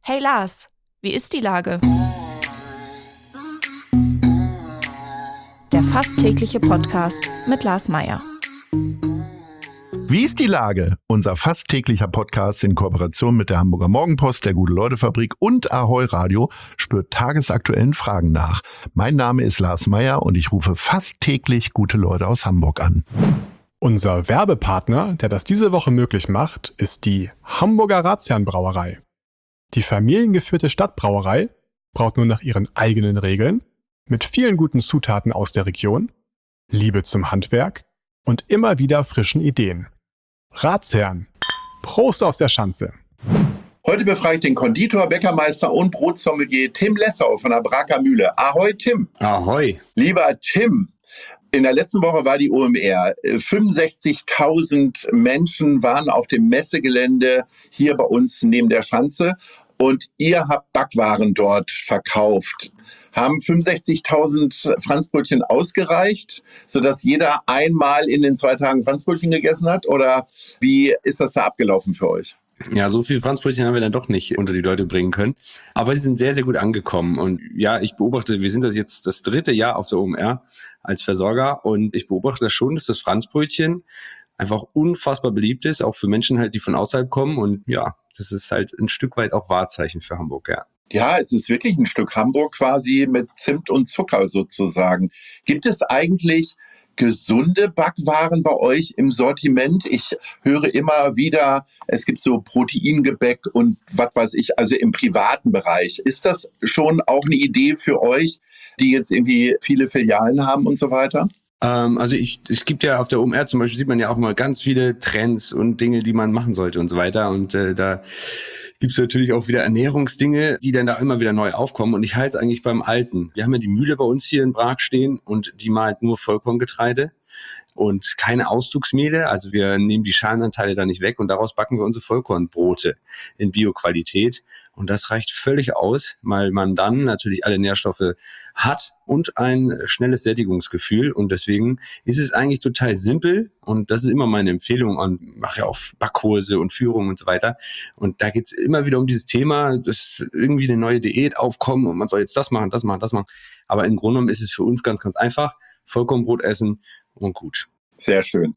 Hey Lars, wie ist die Lage? Der fast tägliche Podcast mit Lars Meyer. Wie ist die Lage? Unser fast täglicher Podcast in Kooperation mit der Hamburger Morgenpost, der Gute-Leute-Fabrik und Ahoi Radio spürt tagesaktuellen Fragen nach. Mein Name ist Lars Meyer und ich rufe fast täglich gute Leute aus Hamburg an. Unser Werbepartner, der das diese Woche möglich macht, ist die Hamburger Ratsherrenbrauerei. Die familiengeführte Stadtbrauerei braut nur nach ihren eigenen Regeln, mit vielen guten Zutaten aus der Region, Liebe zum Handwerk und immer wieder frischen Ideen. Ratsherren, Prost aus der Schanze! Heute befrage ich den Konditor, Bäckermeister und Brotsommelier Tim Lessau von der Braker Mühle. Ahoi, Tim. Ahoi. Lieber Tim, in der letzten Woche war die OMR. 65.000 Menschen waren auf dem Messegelände hier bei uns neben der Schanze und ihr habt Backwaren dort verkauft. Haben 65.000 Franzbrötchen ausgereicht, sodass jeder einmal in den 2 Tagen Franzbrötchen gegessen hat? Oder wie ist das da abgelaufen für euch? Ja, so viel Franzbrötchen haben wir dann doch nicht unter die Leute bringen können. Aber sie sind sehr, sehr gut angekommen. Und ja, ich beobachte, wir sind das jetzt das 3. Jahr auf der OMR als Versorger. Und ich beobachte das schon, dass das Franzbrötchen einfach unfassbar beliebt ist, auch für Menschen halt, die von außerhalb kommen. Und ja, das ist halt ein Stück weit auch Wahrzeichen für Hamburg, ja. Ja, es ist wirklich ein Stück Hamburg quasi mit Zimt und Zucker sozusagen. Gibt es eigentlich gesunde Backwaren bei euch im Sortiment? Ich höre immer wieder, es gibt so Proteingebäck und was weiß ich, also im privaten Bereich. Ist das schon auch eine Idee für euch, die jetzt irgendwie viele Filialen haben und so weiter? Also es gibt ja auf der OMR zum Beispiel, sieht man ja auch mal ganz viele Trends und Dinge, die man machen sollte und so weiter. Und da gibt es natürlich auch wieder Ernährungsdinge, die dann da immer wieder neu aufkommen. Und ich halte es eigentlich beim Alten. Wir haben ja die Mühle bei uns hier in Brach stehen und die malt nur Vollkorngetreide und keine Auszugsmehle. Also wir nehmen die Schalenanteile da nicht weg und daraus backen wir unsere Vollkornbrote in Bioqualität. Und das reicht völlig aus, weil man dann natürlich alle Nährstoffe hat und ein schnelles Sättigungsgefühl. Und deswegen ist es eigentlich total simpel. Und das ist immer meine Empfehlung. Und mache ja auch Backkurse und Führungen und so weiter. Und da geht es immer wieder um dieses Thema, dass irgendwie eine neue Diät aufkommt und man soll jetzt das machen, das machen, das machen. Aber im Grunde genommen ist es für uns ganz, ganz einfach. Vollkornbrot essen und gut. Sehr schön.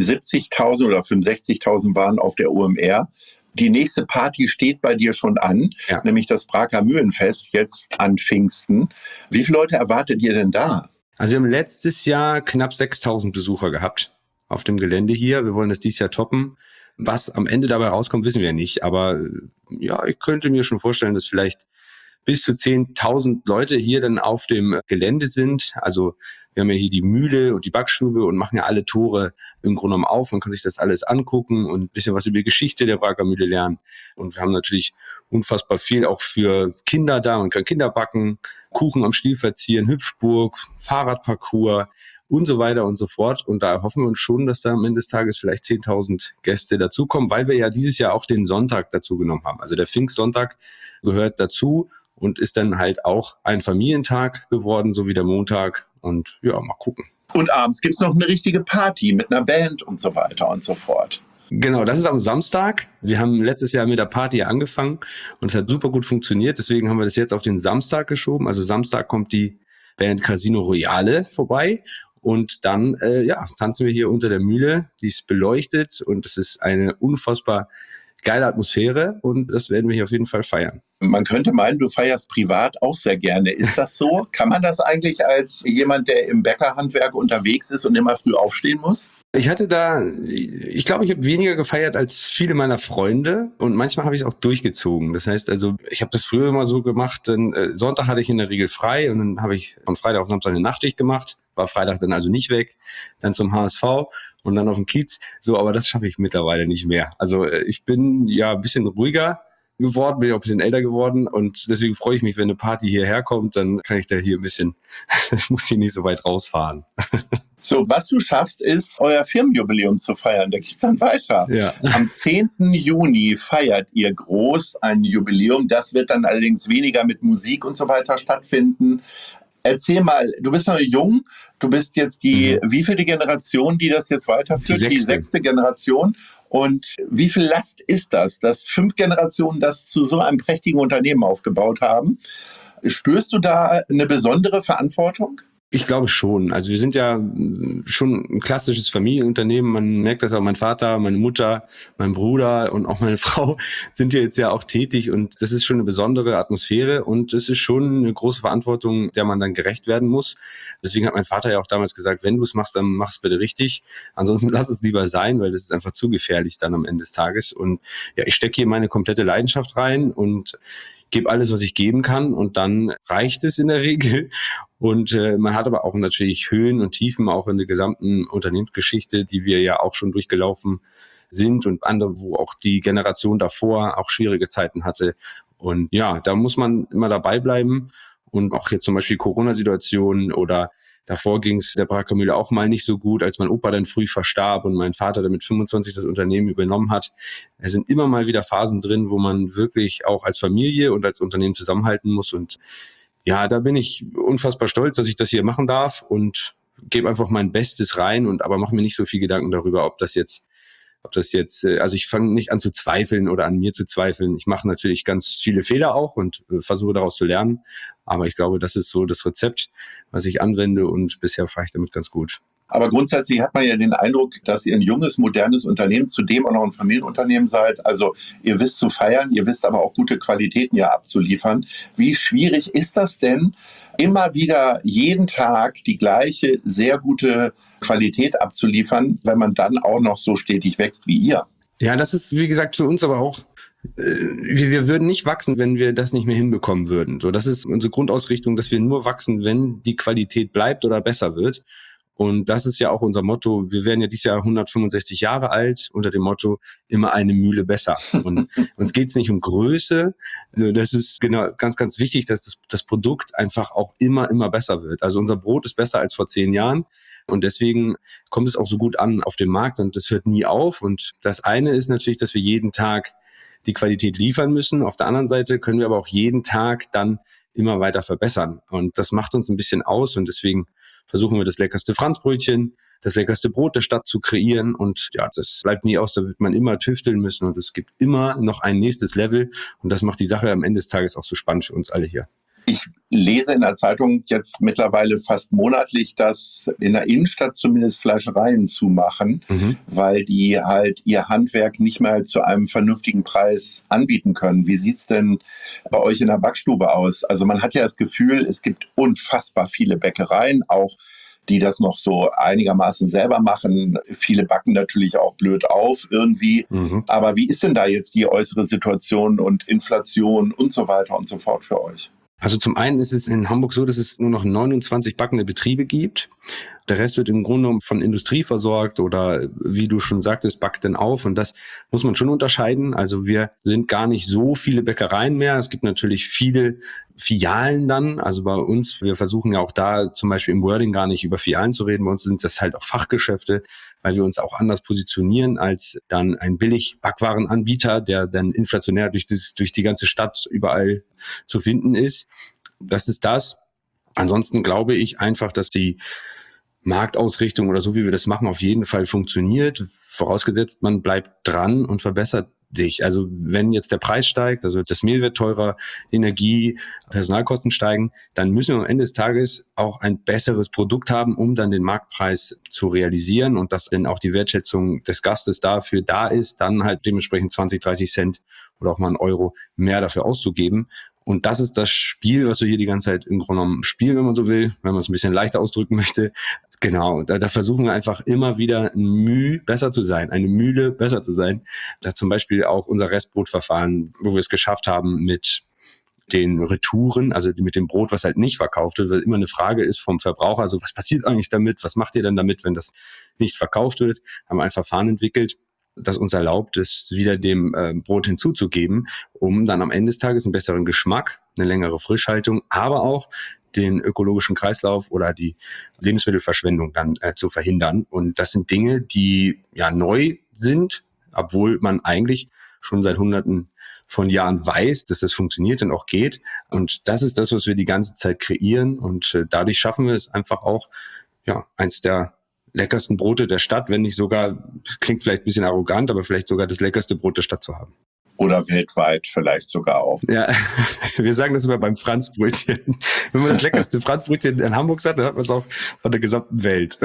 70.000 oder 65.000 waren auf der OMR. Die nächste Party steht bei dir schon an, ja. Nämlich das Braker Mühlenfest jetzt an Pfingsten. Wie viele Leute erwartet ihr denn da? Also wir haben letztes Jahr knapp 6.000 Besucher gehabt auf dem Gelände hier. Wir wollen das dieses Jahr toppen. Was am Ende dabei rauskommt, wissen wir nicht. Aber ja, ich könnte mir schon vorstellen, dass vielleicht bis zu 10.000 Leute hier dann auf dem Gelände sind. Also wir haben ja hier die Mühle und die Backstube und machen ja alle Tore im Grunde genommen auf. Man kann sich das alles angucken und ein bisschen was über die Geschichte der Braker Mühle lernen. Und wir haben natürlich unfassbar viel auch für Kinder da. Man kann Kinder backen, Kuchen am Stiel verzieren, Hüpfburg, Fahrradparcours und so weiter und so fort. Und da hoffen wir uns schon, dass da am Ende des Tages vielleicht 10.000 Gäste dazukommen, weil wir ja dieses Jahr auch den Sonntag dazu genommen haben. Also der Pfingstsonntag gehört dazu und ist dann halt auch ein Familientag geworden, so wie der Montag. Und ja, mal gucken. Und abends gibt's noch eine richtige Party mit einer Band und so weiter und so fort. Genau, das ist am Samstag. Wir haben letztes Jahr mit der Party angefangen und es hat super gut funktioniert. Deswegen haben wir das jetzt auf den Samstag geschoben. Also Samstag kommt die Band Casino Royale vorbei. Und dann tanzen wir hier unter der Mühle. Die ist beleuchtet und es ist eine unfassbar geile Atmosphäre und das werden wir hier auf jeden Fall feiern. Man könnte meinen, du feierst privat auch sehr gerne. Ist das so? Kann man das eigentlich als jemand, der im Bäckerhandwerk unterwegs ist und immer früh aufstehen muss? Ich glaube, ich habe weniger gefeiert als viele meiner Freunde und manchmal habe ich es auch durchgezogen. Das heißt also, ich habe das früher immer so gemacht, dann Sonntag hatte ich in der Regel frei und dann habe ich von Freitag auf Samstag eine Nachtschicht gemacht, war Freitag dann also nicht weg, dann zum HSV und dann auf den Kiez. So, aber das schaffe ich mittlerweile nicht mehr. Also ich bin ja ein bisschen ruhiger geworden, bin auch ein bisschen älter geworden und deswegen freue ich mich, wenn eine Party hierher kommt, dann kann ich da hier ein bisschen, muss hier nicht so weit rausfahren. So, was du schaffst, ist, euer Firmenjubiläum zu feiern. Da geht's dann weiter. Ja. Am 10. Juni feiert ihr groß ein Jubiläum. Das wird dann allerdings weniger mit Musik und so weiter stattfinden. Erzähl mal, du bist noch jung, du bist jetzt die wievielte Generation, die das jetzt weiterführt? Die 6. Generation. Und wie viel Last ist das, dass 5 Generationen das zu so einem prächtigen Unternehmen aufgebaut haben? Spürst du da eine besondere Verantwortung? Ich glaube schon. Also wir sind ja schon ein klassisches Familienunternehmen. Man merkt das auch, mein Vater, meine Mutter, mein Bruder und auch meine Frau sind hier jetzt ja auch tätig. Und das ist schon eine besondere Atmosphäre und es ist schon eine große Verantwortung, der man dann gerecht werden muss. Deswegen hat mein Vater ja auch damals gesagt, wenn du es machst, dann mach es bitte richtig. Ansonsten lass es lieber sein, weil das ist einfach zu gefährlich dann am Ende des Tages. Und ja, ich stecke hier meine komplette Leidenschaft rein und gebe alles, was ich geben kann und dann reicht es in der Regel. Und man hat aber auch natürlich Höhen und Tiefen auch in der gesamten Unternehmensgeschichte, die wir ja auch schon durchgelaufen sind und andere, wo auch die Generation davor auch schwierige Zeiten hatte. Und ja, da muss man immer dabei bleiben und auch jetzt zum Beispiel Corona-Situation oder davor ging es der Brackermühle auch mal nicht so gut, als mein Opa dann früh verstarb und mein Vater dann mit 25 das Unternehmen übernommen hat. Es sind immer mal wieder Phasen drin, wo man wirklich auch als Familie und als Unternehmen zusammenhalten muss. Und ja, da bin ich unfassbar stolz, dass ich das hier machen darf und gebe einfach mein Bestes rein und aber mache mir nicht so viel Gedanken darüber, ob das jetzt, also ich fange nicht an zu zweifeln oder an mir zu zweifeln. Ich mache natürlich ganz viele Fehler auch und versuche daraus zu lernen. Aber ich glaube, das ist so das Rezept, was ich anwende und bisher fahre ich damit ganz gut. Aber grundsätzlich hat man ja den Eindruck, dass ihr ein junges, modernes Unternehmen, zudem auch noch ein Familienunternehmen seid. Also ihr wisst zu feiern, ihr wisst aber auch gute Qualitäten ja abzuliefern. Wie schwierig ist das denn, immer wieder jeden Tag die gleiche, sehr gute Qualität abzuliefern, wenn man dann auch noch so stetig wächst wie ihr? Ja, das ist, wie gesagt, für uns aber auch, wir würden nicht wachsen, wenn wir das nicht mehr hinbekommen würden. So, das ist unsere Grundausrichtung, dass wir nur wachsen, wenn die Qualität bleibt oder besser wird. Und das ist ja auch unser Motto. Wir werden ja dieses Jahr 165 Jahre alt unter dem Motto, immer eine Mühle besser. Und uns geht es nicht um Größe. Also das ist genau ganz, ganz wichtig, dass das Produkt einfach auch immer besser wird. Also unser Brot ist besser als vor 10 Jahren. Und deswegen kommt es auch so gut an auf dem Markt und das hört nie auf. Und das eine ist natürlich, dass wir jeden Tag die Qualität liefern müssen. Auf der anderen Seite können wir aber auch jeden Tag dann immer weiter verbessern. Und das macht uns ein bisschen aus und deswegen versuchen wir das leckerste Franzbrötchen, das leckerste Brot der Stadt zu kreieren und ja, das bleibt nie aus, da wird man immer tüfteln müssen und es gibt immer noch ein nächstes Level und das macht die Sache am Ende des Tages auch so spannend für uns alle hier. Ich lese in der Zeitung jetzt mittlerweile fast monatlich, dass in der Innenstadt zumindest Fleischereien zumachen, weil die halt ihr Handwerk nicht mehr zu einem vernünftigen Preis anbieten können. Wie sieht's denn bei euch in der Backstube aus? Also man hat ja das Gefühl, es gibt unfassbar viele Bäckereien, auch die das noch so einigermaßen selber machen. Viele backen natürlich auch blöd auf irgendwie. Aber wie ist denn da jetzt die äußere Situation und Inflation und so weiter und so fort für euch? Also zum einen ist es in Hamburg so, dass es nur noch 29 backende Betriebe gibt. Der Rest wird im Grunde genommen von Industrie versorgt oder wie du schon sagtest, backt denn auf. Und das muss man schon unterscheiden. Also wir sind gar nicht so viele Bäckereien mehr. Es gibt natürlich viele Filialen dann. Also bei uns, wir versuchen ja auch da zum Beispiel im Wording gar nicht über Filialen zu reden. Bei uns sind das halt auch Fachgeschäfte, weil wir uns auch anders positionieren als dann ein Billig-Backwarenanbieter, der dann inflationär durch die ganze Stadt überall zu finden ist. Das ist das. Ansonsten glaube ich einfach, dass die Marktausrichtung oder so, wie wir das machen, auf jeden Fall funktioniert. Vorausgesetzt, man bleibt dran und verbessert sich. Also wenn jetzt der Preis steigt, also das Mehl wird teurer, Energie, Personalkosten steigen, dann müssen wir am Ende des Tages auch ein besseres Produkt haben, um dann den Marktpreis zu realisieren und dass dann auch die Wertschätzung des Gastes dafür da ist, dann halt dementsprechend 20, 30 Cent oder auch mal 1 Euro mehr dafür auszugeben. Und das ist das Spiel, was wir hier die ganze Zeit im Grunde genommen spielen, wenn man so will, wenn man es ein bisschen leichter ausdrücken möchte. Genau, da versuchen wir einfach immer wieder ein Mühe besser zu sein, eine Mühle besser zu sein. Da zum Beispiel auch unser Restbrotverfahren, wo wir es geschafft haben mit den Retouren, also mit dem Brot, was halt nicht verkauft wird, weil immer eine Frage ist vom Verbraucher, also was passiert eigentlich damit, was macht ihr denn damit, wenn das nicht verkauft wird, haben wir ein Verfahren entwickelt, das uns erlaubt, es wieder dem Brot hinzuzugeben, um dann am Ende des Tages einen besseren Geschmack, eine längere Frischhaltung, aber auch den ökologischen Kreislauf oder die Lebensmittelverschwendung dann zu verhindern. Und das sind Dinge, die ja neu sind, obwohl man eigentlich schon seit Hunderten von Jahren weiß, dass das funktioniert und auch geht. Und das ist das, was wir die ganze Zeit kreieren. Und dadurch schaffen wir es einfach auch, ja, eins der leckersten Brote der Stadt, wenn nicht sogar, klingt vielleicht ein bisschen arrogant, aber vielleicht sogar das leckerste Brot der Stadt zu haben. Oder weltweit vielleicht sogar auch. Ja, wir sagen das immer beim Franzbrötchen. Wenn man das leckerste Franzbrötchen in Hamburg sagt, dann hat man es auch von der gesamten Welt.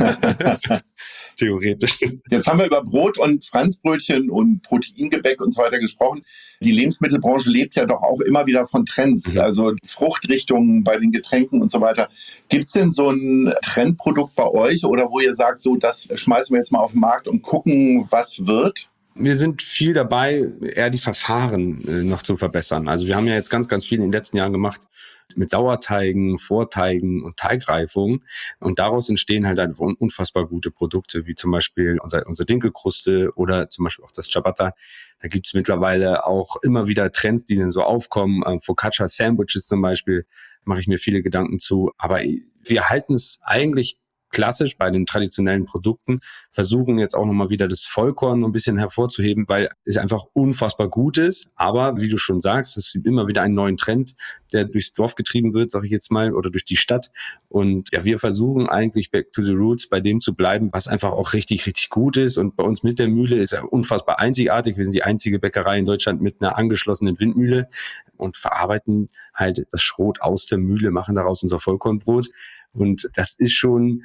Theoretisch. Jetzt haben wir über Brot und Franzbrötchen und Proteingebäck und so weiter gesprochen. Die Lebensmittelbranche lebt ja doch auch immer wieder von Trends, also Fruchtrichtungen bei den Getränken und so weiter. Gibt es denn so ein Trendprodukt bei euch oder wo ihr sagt, so das schmeißen wir jetzt mal auf den Markt und gucken, was wird? Wir sind viel dabei, eher die Verfahren noch zu verbessern. Also wir haben ja jetzt ganz, ganz viel in den letzten Jahren gemacht mit Sauerteigen, Vorteigen und Teigreifung. Und daraus entstehen halt einfach unfassbar gute Produkte, wie zum Beispiel unsere Dinkelkruste oder zum Beispiel auch das Ciabatta. Da gibt es mittlerweile auch immer wieder Trends, die dann so aufkommen. Focaccia Sandwiches zum Beispiel, mache ich mir viele Gedanken zu. Aber wir halten es eigentlich klassisch bei den traditionellen Produkten, versuchen jetzt auch nochmal wieder das Vollkorn ein bisschen hervorzuheben, weil es einfach unfassbar gut ist. Aber wie du schon sagst, es gibt immer wieder einen neuen Trend, der durchs Dorf getrieben wird, sage ich jetzt mal, oder durch die Stadt. Und ja, wir versuchen eigentlich back to the roots bei dem zu bleiben, was einfach auch richtig, richtig gut ist. Und bei uns mit der Mühle ist er unfassbar einzigartig. Wir sind die einzige Bäckerei in Deutschland mit einer angeschlossenen Windmühle und verarbeiten halt das Schrot aus der Mühle, machen daraus unser Vollkornbrot. Und das ist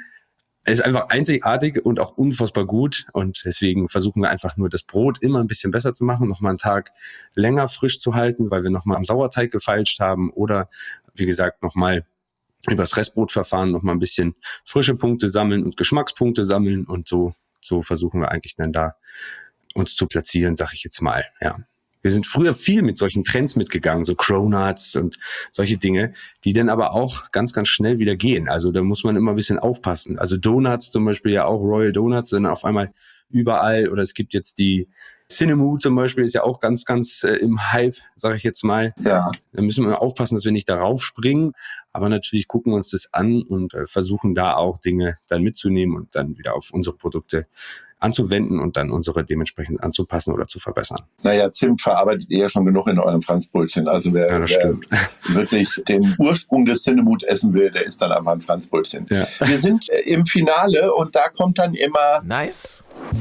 einfach einzigartig und auch unfassbar gut. Und deswegen versuchen wir einfach nur, das Brot immer ein bisschen besser zu machen, nochmal einen Tag länger frisch zu halten, weil wir nochmal am Sauerteig gefeilscht haben oder, wie gesagt, nochmal übers Restbrotverfahren nochmal ein bisschen frische Punkte sammeln und Geschmackspunkte sammeln. Und so versuchen wir eigentlich dann da uns zu platzieren, sag ich jetzt mal, ja. Wir sind früher viel mit solchen Trends mitgegangen, so Cronuts und solche Dinge, die dann aber auch ganz, ganz schnell wieder gehen. Also da muss man immer ein bisschen aufpassen. Also Donuts zum Beispiel, ja auch Royal Donuts sind auf einmal überall. Oder es gibt jetzt die Cinnamon zum Beispiel, ist ja auch ganz, ganz im Hype, sage ich jetzt mal. Ja. Da müssen wir aufpassen, dass wir nicht darauf springen. Aber natürlich gucken wir uns das an und versuchen da auch Dinge dann mitzunehmen und dann wieder auf unsere Produkte anzuwenden und dann unsere dementsprechend anzupassen oder zu verbessern. Naja, Zimt verarbeitet ihr ja schon genug in eurem Franzbrötchen. Also wer wirklich den Ursprung des Cinnamon essen will, der isst dann einfach ein Franzbrötchen. Ja. Wir sind im Finale und da kommt dann immer nice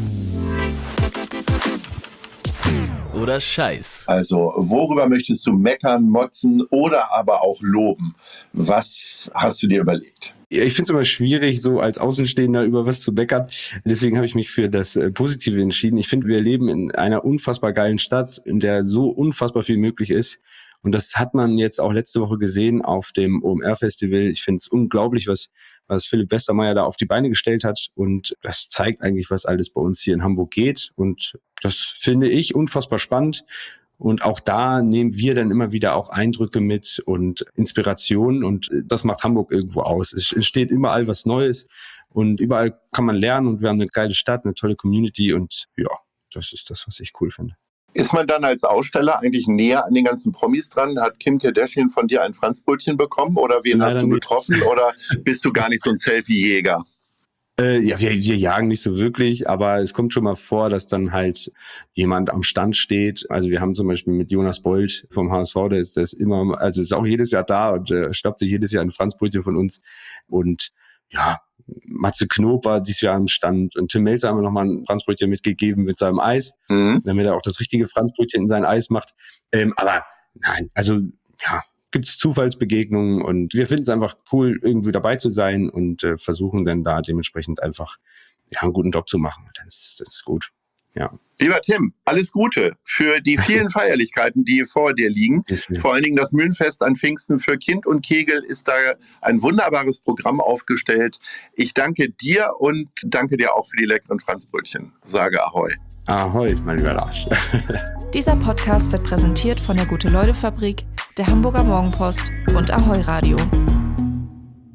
oder Scheiß. Also, worüber möchtest du meckern, motzen oder aber auch loben? Was hast du dir überlegt? Ich finde es immer schwierig, so als Außenstehender über was zu meckern. Deswegen habe ich mich für das Positive entschieden. Ich finde, wir leben in einer unfassbar geilen Stadt, in der so unfassbar viel möglich ist. Und das hat man jetzt auch letzte Woche gesehen auf dem OMR-Festival. Ich finde es unglaublich, was Philipp Westermeier da auf die Beine gestellt hat. Und das zeigt eigentlich, was alles bei uns hier in Hamburg geht. Und das finde ich unfassbar spannend. Und auch da nehmen wir dann immer wieder auch Eindrücke mit und Inspirationen. Und das macht Hamburg irgendwo aus. Es entsteht überall was Neues. Und überall kann man lernen. Und wir haben eine geile Stadt, eine tolle Community. Und ja, das ist das, was ich cool finde. Ist man dann als Aussteller eigentlich näher an den ganzen Promis dran? Hat Kim Kardashian von dir ein Franzbrötchen bekommen oder wen hast du getroffen? Oder bist du gar nicht so ein Selfie-Jäger? Ja, wir jagen nicht so wirklich, aber es kommt schon mal vor, dass dann halt jemand am Stand steht. Also wir haben zum Beispiel mit Jonas Bold vom HSV, der ist immer, also ist auch jedes Jahr da und schnappt sich jedes Jahr ein Franzbrötchen von uns. Und ja, Matze Knob war dieses Jahr am Stand und Tim Melzer haben wir nochmal ein Franzbrötchen mitgegeben mit seinem Eis, damit er auch das richtige Franzbrötchen in sein Eis macht. Aber nein, also ja, gibt es Zufallsbegegnungen und wir finden es einfach cool, irgendwie dabei zu sein und versuchen dann da dementsprechend einfach einen guten Job zu machen. Das ist gut. Ja. Lieber Tim, alles Gute für die vielen Feierlichkeiten, die vor dir liegen. Vor allen Dingen das Mühlenfest an Pfingsten für Kind und Kegel ist da ein wunderbares Programm aufgestellt. Ich danke dir und danke dir auch für die leckeren Franzbrötchen. Sage Ahoi. Ahoi, mein lieber Lars. Dieser Podcast wird präsentiert von der Gute-Leute-Fabrik, der Hamburger Morgenpost und Ahoi Radio.